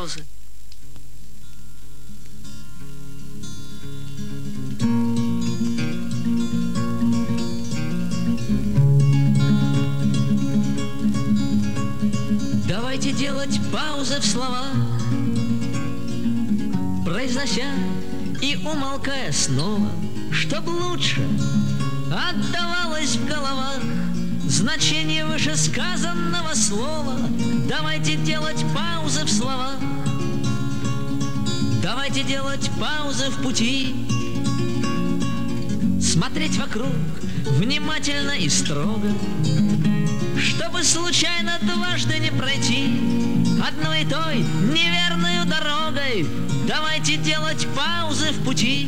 паузы. Давайте делать паузы в словах, произнося и умолкая снова, чтоб лучше отдавалось в головах значение вышесказанного слова. Давайте делать паузы в словах, давайте делать паузы в пути, смотреть вокруг внимательно и строго, чтобы случайно дважды не пройти одной и той неверную дорогой. Давайте делать паузы в пути,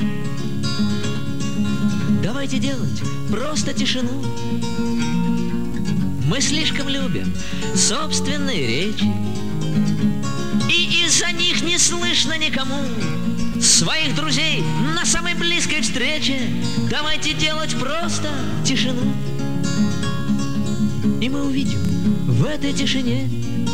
давайте делать просто тишину. Мы слишком любим собственные речи, и из-за них не слышно никому своих друзей на самой близкой встрече. Давайте делать просто тишину, и мы увидим в этой тишине,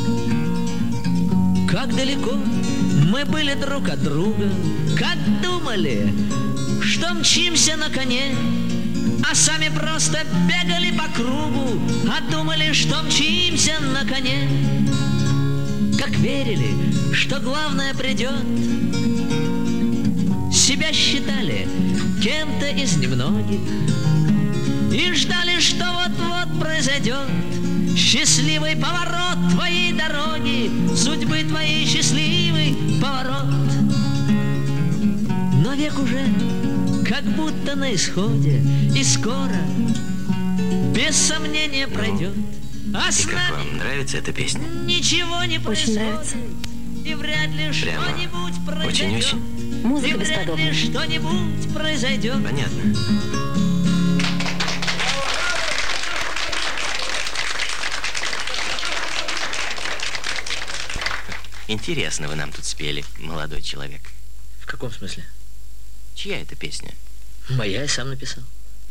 как далеко мы были друг от друга, как думали, что мчимся на коне, а сами просто бегали по кругу, а думали, что мчимся на коне, как верили, что главное придет, себя считали кем-то из немногих и ждали, что вот-вот произойдет счастливый поворот твоей дороги, судьбы твоей счастливый поворот. Но век уже как будто на исходе, и скоро, без сомнения, пройдет. А и как вам нравится эта песня? Ничего не происходит. Очень нравится. И вряд ли что-нибудь произойдет. Очень-очень. Музыка и вряд бесподобная. ли что-нибудь произойдет. Понятно. Интересно вы нам тут спели, молодой человек. В каком смысле? Чья это песня? Моя, я сам написал.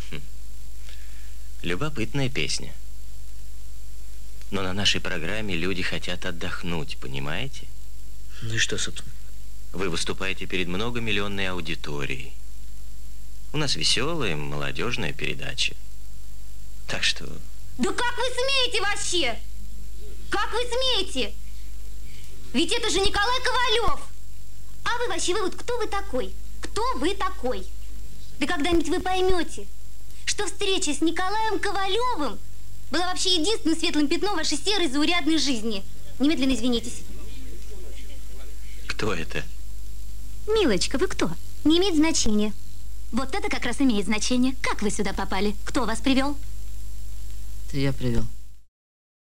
Любопытная песня. Но на нашей программе люди хотят отдохнуть, понимаете? Ну и что, собственно? Вы выступаете перед многомиллионной аудиторией. У нас веселая, молодежная передача. Так что... Да как вы смеете вообще? Как вы смеете? Ведь это же Николай Ковалев. А вы вообще, вы вот кто вы такой? Кто вы такой? Да когда-нибудь вы поймете, что встреча с Николаем Ковалевым была вообще единственным светлым пятном вашей серой заурядной жизни. Немедленно извинитесь. Кто это? Милочка, вы кто? Не имеет значения. Вот это как раз имеет значение. Как вы сюда попали? Кто вас привел? Это я привел.